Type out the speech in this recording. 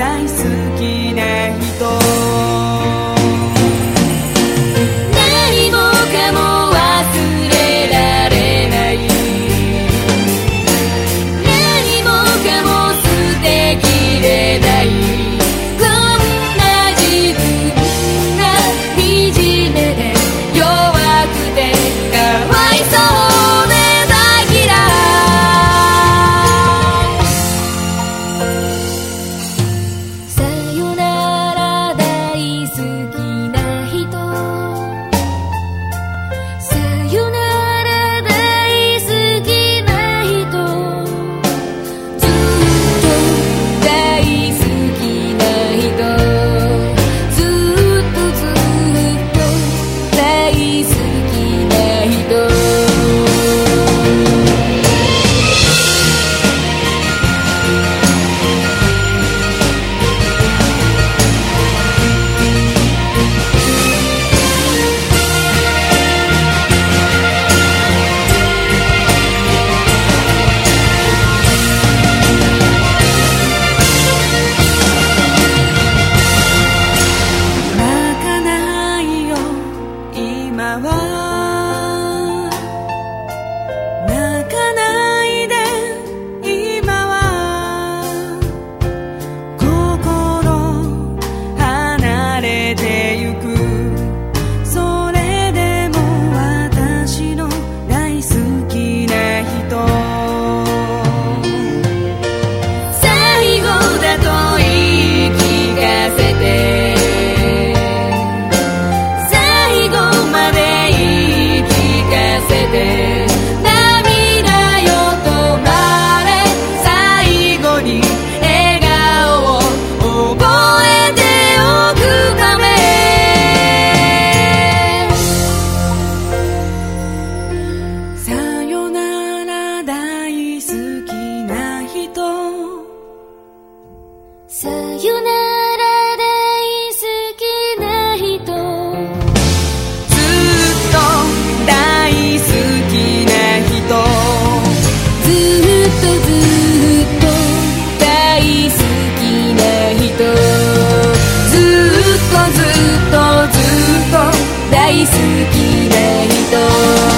大好きな人。 何もかも忘れられない、何もかも捨てきれない、こんな自分が惨めで弱くてかわいそうで大嫌い。さよなら大好きな人、さよなら大好きな人、ずっと大好きな人、ずっとずっと大好きな人。 泣かないよ今は、泣かないで今は、心離れてゆく、それでも私の大好きな人。最後だと言い聞かせて、最後まで言い聞かせて、涙よ止まれ、最後に笑顔を覚えておくため。さよなら大好きな人、 さよなら大好きな人、 ずっと大好きな人、 ずっとずっと大好きな人、ずっとずっとずっと大好きな人。